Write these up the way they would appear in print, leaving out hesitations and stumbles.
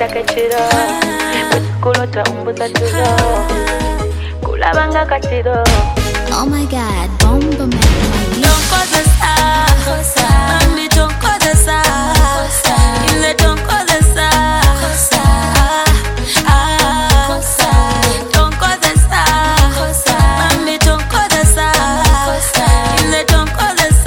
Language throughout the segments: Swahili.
takechiro kulota umbuza tulo kulabanga katiro. Oh my God, bomba man. Don't cause us mami, don't cause us ile don't cause us don't cause us mami, don't cause us ile don't cause us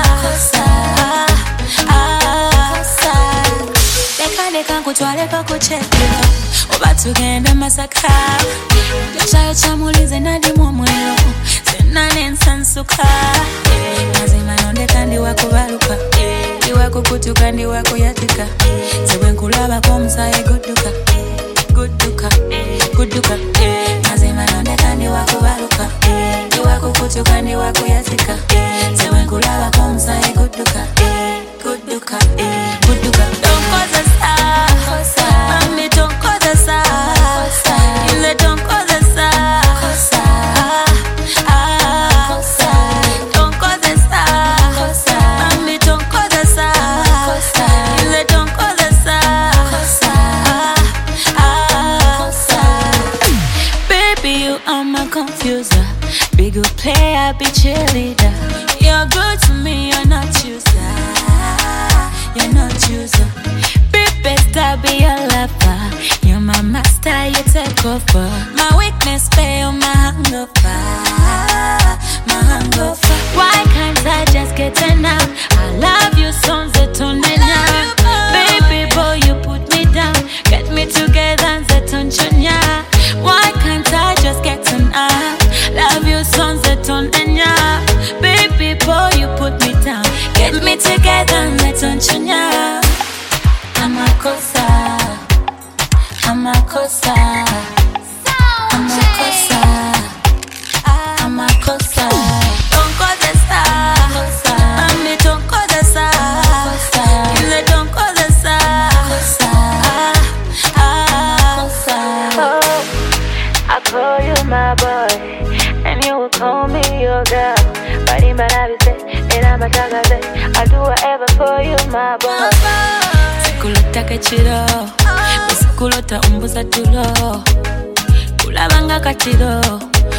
leka kutwale pakuchekero oba tugende Masaka chayo chamulize nadi mwomwero senane nsansuka mazima nonde kandi wakubaluka iwako kutuka ndi wako yatika sewe nkulaba ko musaye gudduka mazima nonde kandi wakubaluka iwako kutuka ndi wako yatika sewe nkulaba ko musaye gudduka don't cause us mami, don't cause us ile don't cause us don't cause us mami, don't cause us ile don't cause us baby, you are my confuser, big good player, be cheerleader. You're good to me, you're not user. Be best, I'll be your lover. You're my master, you take over. My weakness, pay on my hangover. Why can't I just get enough? I love you, sons that on baby boy, you put me down. Get me together, that on why can't I just get enough? Love you, sons that on baby boy, you put me down. Get me together, that on Amakosa. Don't cause us mami, don't cause us ile don't cause us I call you my boy and you will call me your girl. But in my life say and I'm a tagaze, I'll do whatever for you my boy. Kulota kachiro kulota umbuza tulo kulabanga katiro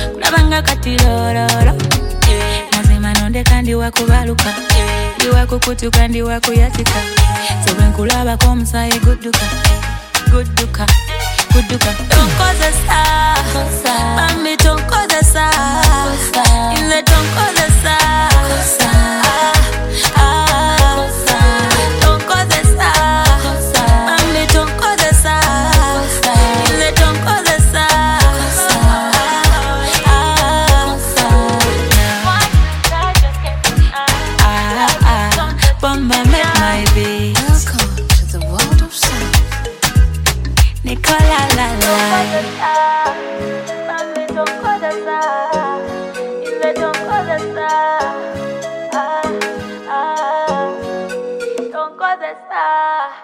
mazima nonde kandi wakubaluka iwako kutuka ndi wako yatika sewe nkulaba ko musaye gudduka don't cause us mami, don't cause us ile don't cause us Bomba make my beat. Welcome to the world of sound. Nicola la la. Mami, don't call us ile don't call us don't call us